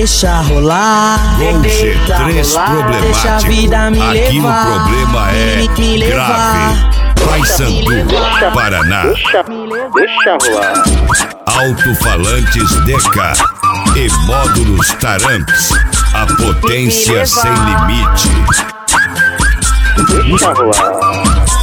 deixa rolar. Gol G3 problemático. Deixa a vida me Aqui levar. o problema é Me levar. grave. Paysandu, Paraná. Deixa rolar. Alto-falantes DK e módulos Taramps. A potência sem limite. Deixa rolar.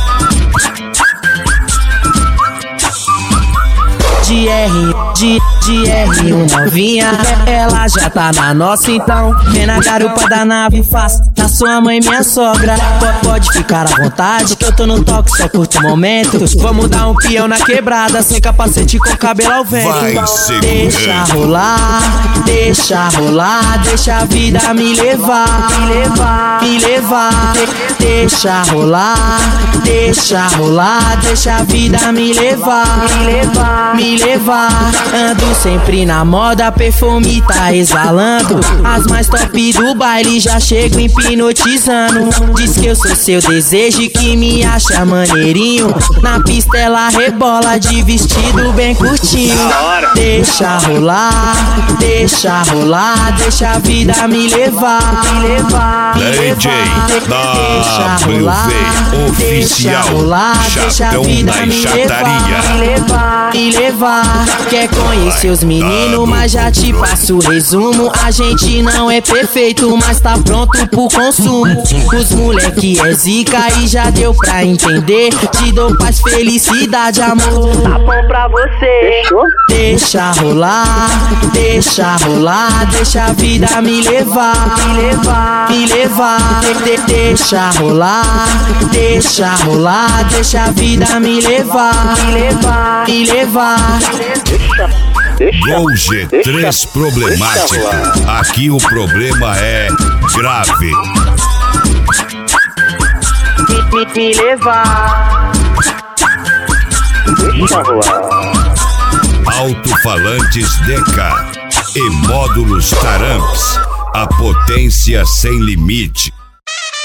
De R1 novinha, ela já tá na nossa então. Vem na garupa da nave, faça da sua mãe minha sogra. Pode ficar à vontade que eu tô no toque, só curto o momento. Vamos dar um peão na quebrada, sem capacete com cabelo ao vento. Vai segurando. Deixa rolar, deixa rolar, deixa a vida me levar. Me levar, deixa rolar, deixa rolar, deixa a vida me levar. Me levar, ando sempre na moda, perfume tá exalando. As mais top do baile já chego hipnotizando. Diz que eu sou seu desejo e que me acha maneirinho. Na pista ela rebola de vestido bem curtinho. Deixa rolar, deixa rolar, deixa a vida me levar. DJ WV Oficial, Chatão da Enxataria. Me levar, quer conhecer os meninos, mas já te passo o resumo. A gente não é perfeito, mas tá pronto pro consumo. Os moleque é zica e já deu pra entender. Te dou paz, felicidade, amor. Tá bom pra você. Fechou? Deixa rolar, deixa rolar, deixa a vida me levar. Me levar, deixa rolar, deixa rolar, deixa a vida me levar. Me levar. Gol G3 problemático. Aqui o problema é grave. Me levar. Deixa rolar. Alto-falantes DK e módulos Taramps. A potência sem limite.